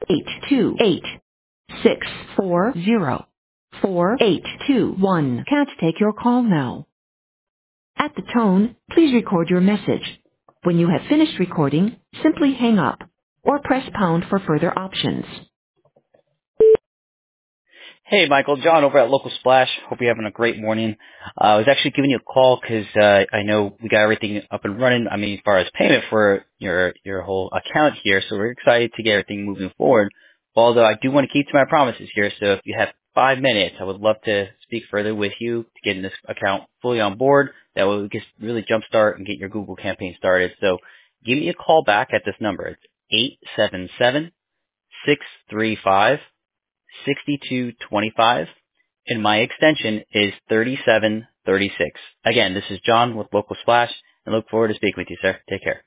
828-640-4821. Can't take your call now. At the tone, please record your message. When you have finished recording, simply hang up or press pound for further options. Hey, Michael, John over at Local Splash. Hope you're having a great morning. I was actually giving you a call 'cause I know we got everything up and running. I mean, as far as payment for your whole account here, so we're excited to get everything moving forward. Although I do want to keep to my promises here, so if you have 5 minutes, I would love to speak further with you to get this account fully on board. That way we can really jumpstart and get your Google campaign started. So give me a call back at this number. It's 877-635. 6225, and my extension is 3736. Again, this is John with Local Splash, and look forward to speaking with you, sir. Take care.